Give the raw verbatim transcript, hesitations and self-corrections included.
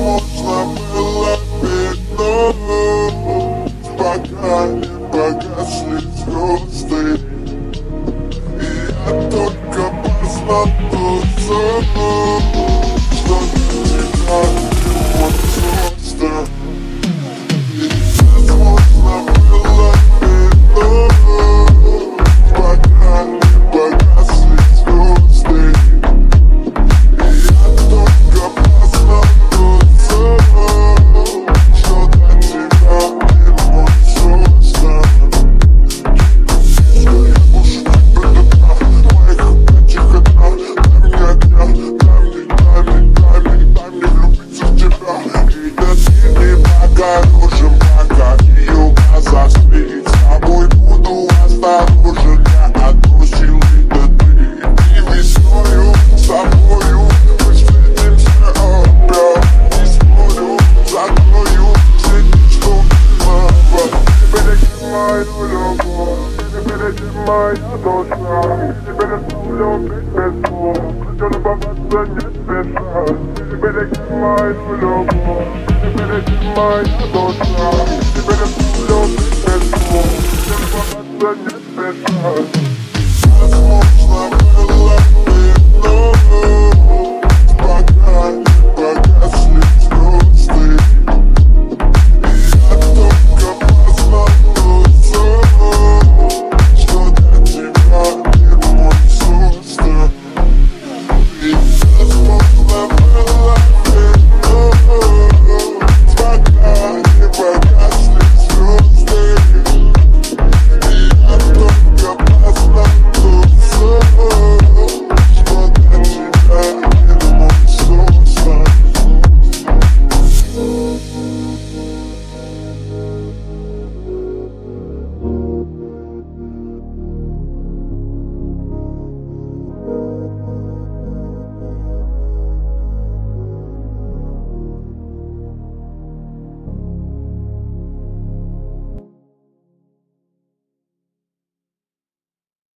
Возможно, было видно, пока не погасли звезды. И я только познал тот сон, что для тебя его состав. И возможно, было видно, пока не погасли звезды. И я только познал тот сон, что для тебя его состав. Я бушу беда в моих этих одна. Дай мне огня, дай мне, дай мне, дай мне, дай мне влюбиться в тебя. И да ты не погорожен, пока ее глаза спит. С тобой буду осторожен, я одну силы да ты. И весною с тобою мы встретимся опять. Не спорю, закрою все дни, что было. Береги мою любовь, береги моя душа. Теперь оставлю быть без слов, хочу любоваться не спеша. Береги мою любовь, береги моя душа. Теперь оставлю быть без слов, хочу любоваться не спеша. Возможно,